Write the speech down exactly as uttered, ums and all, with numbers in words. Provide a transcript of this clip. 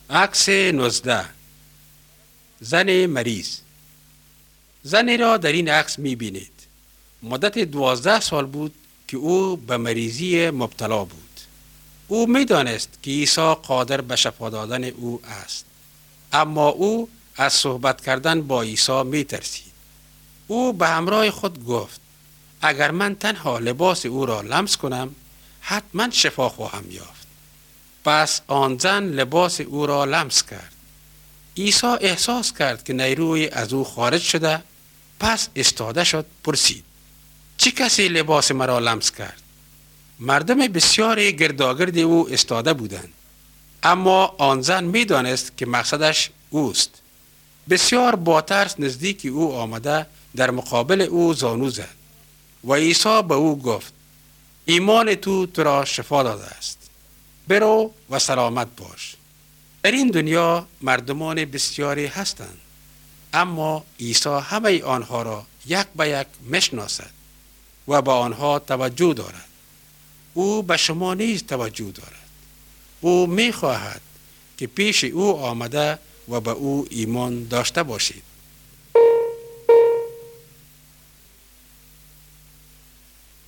عکس نوزده. زن مریض. زنی را در این عکس می بینید. مدت دوازده سال بود که او به مریضی مبتلا بود. او می دانست که عیسی قادر به شفا دادن او است. اما او از صحبت کردن با عیسی می ترسید. او به همراه خود گفت اگر من تنها لباس او را لمس کنم حتما شفا خواهم یافت. پس آن زن لباس او را لمس کرد. عیسی احساس کرد که نیروی از او خارج شده، پس ایستاده شد. پرسید چه کسی لباس مرا لمس کرد؟ مردم بسیاری گرداگرد او ایستاده بودند، اما آن زن می دانست که مقصدش اوست. بسیار با ترس نزدیک او آمده در مقابل او زانو زد و عیسی به او گفت ایمان تو تو را شفا داده است. برو و سلامت باش. در این دنیا مردمان بسیاری هستند، اما عیسی همه آنها را یک به یک میشناسد و به آنها توجه دارد. او به شما نیز توجه دارد. او می خواهد که پیش او آمده و به او ایمان داشته باشید.